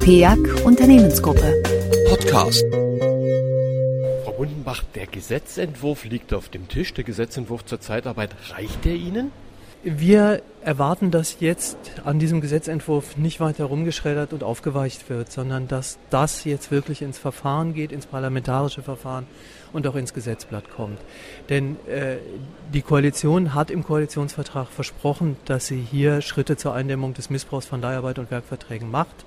PEAG Unternehmensgruppe. Podcast. Frau Gundenbach, der Gesetzentwurf liegt auf dem Tisch. Der Gesetzentwurf zur Zeitarbeit, reicht der Ihnen? Wir erwarten, dass jetzt an diesem Gesetzentwurf nicht weiter rumgeschreddert und aufgeweicht wird, sondern dass das jetzt wirklich ins Verfahren geht, ins parlamentarische Verfahren und auch ins Gesetzblatt kommt. Denn die Koalition hat im Koalitionsvertrag versprochen, dass sie hier Schritte zur Eindämmung des Missbrauchs von Leiharbeit und Werkverträgen macht.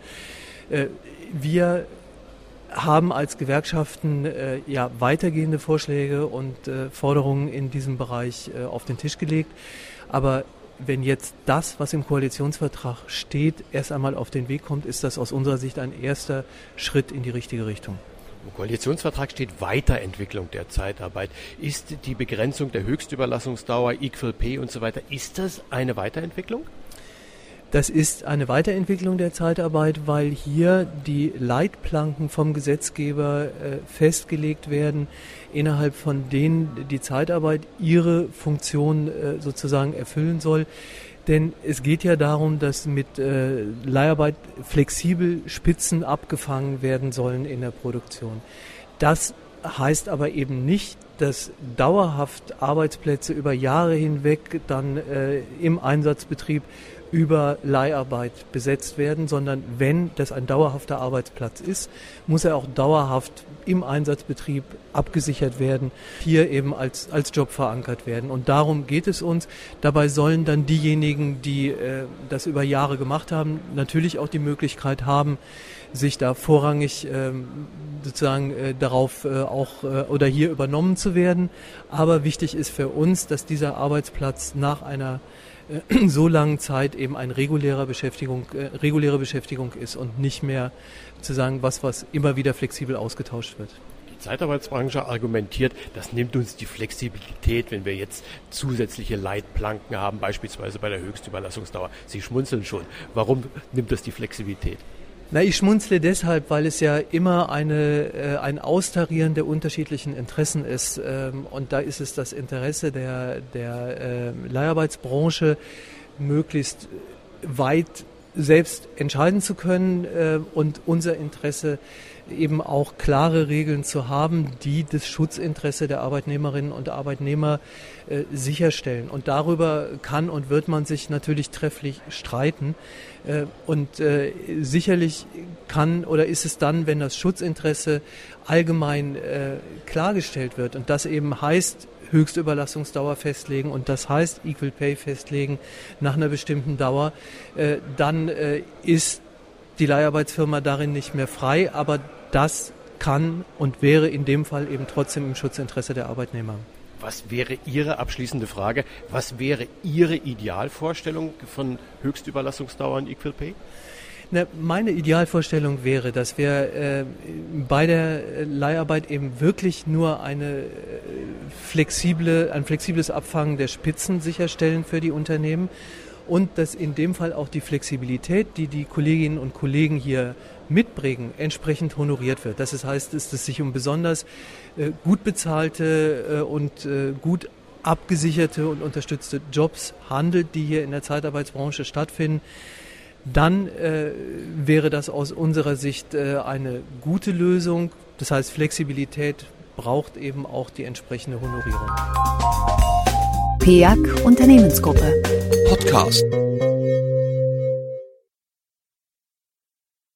Wir haben als Gewerkschaften weitergehende Vorschläge und Forderungen in diesem Bereich auf den Tisch gelegt. Aber wenn jetzt das, was im Koalitionsvertrag steht, erst einmal auf den Weg kommt, ist das aus unserer Sicht ein erster Schritt in die richtige Richtung. Im Koalitionsvertrag steht Weiterentwicklung der Zeitarbeit. Ist die Begrenzung der Höchstüberlassungsdauer, Equal Pay und so weiter, ist das eine Weiterentwicklung? Das ist eine Weiterentwicklung der Zeitarbeit, weil hier die Leitplanken vom Gesetzgeber festgelegt werden, innerhalb von denen die Zeitarbeit ihre Funktion sozusagen erfüllen soll. Denn es geht ja darum, dass mit Leiharbeit flexibel Spitzen abgefangen werden sollen in der Produktion. Das heißt aber eben nicht, dass dauerhaft Arbeitsplätze über Jahre hinweg dann im Einsatzbetrieb über Leiharbeit besetzt werden, sondern wenn das ein dauerhafter Arbeitsplatz ist, muss er auch dauerhaft im Einsatzbetrieb abgesichert werden, hier eben als Job verankert werden. Und darum geht es uns. Dabei sollen dann diejenigen, die das über Jahre gemacht haben, natürlich auch die Möglichkeit haben, sich da vorrangig darauf oder hier übernommen zu werden. Aber wichtig ist für uns, dass dieser Arbeitsplatz nach einer so langen Zeit eben eine reguläre Beschäftigung ist und nicht mehr sozusagen was immer wieder flexibel ausgetauscht wird. Die Zeitarbeitsbranche argumentiert, das nimmt uns die Flexibilität, wenn wir jetzt zusätzliche Leitplanken haben, beispielsweise bei der Höchstüberlassungsdauer. Sie schmunzeln schon. Warum nimmt das die Flexibilität? Ich schmunzle deshalb, weil es ja immer ein Austarieren der unterschiedlichen Interessen ist. Und da ist es das Interesse der Leiharbeitsbranche, möglichst weit selbst entscheiden zu können und unser Interesse eben auch klare Regeln zu haben, die das Schutzinteresse der Arbeitnehmerinnen und Arbeitnehmer sicherstellen. Und darüber kann und wird man sich natürlich trefflich streiten. Und sicherlich kann oder ist es dann, wenn das Schutzinteresse allgemein klargestellt wird und das eben heißt, Höchstüberlassungsdauer festlegen und das heißt Equal Pay festlegen nach einer bestimmten Dauer, dann ist die Leiharbeitsfirma darin nicht mehr frei, aber das kann und wäre in dem Fall eben trotzdem im Schutzinteresse der Arbeitnehmer. Was wäre Ihre abschließende Frage? Was wäre Ihre Idealvorstellung von Höchstüberlassungsdauer und Equal Pay? Meine Idealvorstellung wäre, dass wir bei der Leiharbeit eben wirklich nur ein flexibles Abfangen der Spitzen sicherstellen für die Unternehmen und dass in dem Fall auch die Flexibilität, die die Kolleginnen und Kollegen hier mitbringen, entsprechend honoriert wird. Das heißt, dass es sich um besonders gut bezahlte und gut abgesicherte und unterstützte Jobs handelt, die hier in der Zeitarbeitsbranche stattfinden. Dann wäre das aus unserer Sicht eine gute Lösung. Das heißt, Flexibilität braucht eben auch die entsprechende Honorierung. PEAG Unternehmensgruppe. Podcast.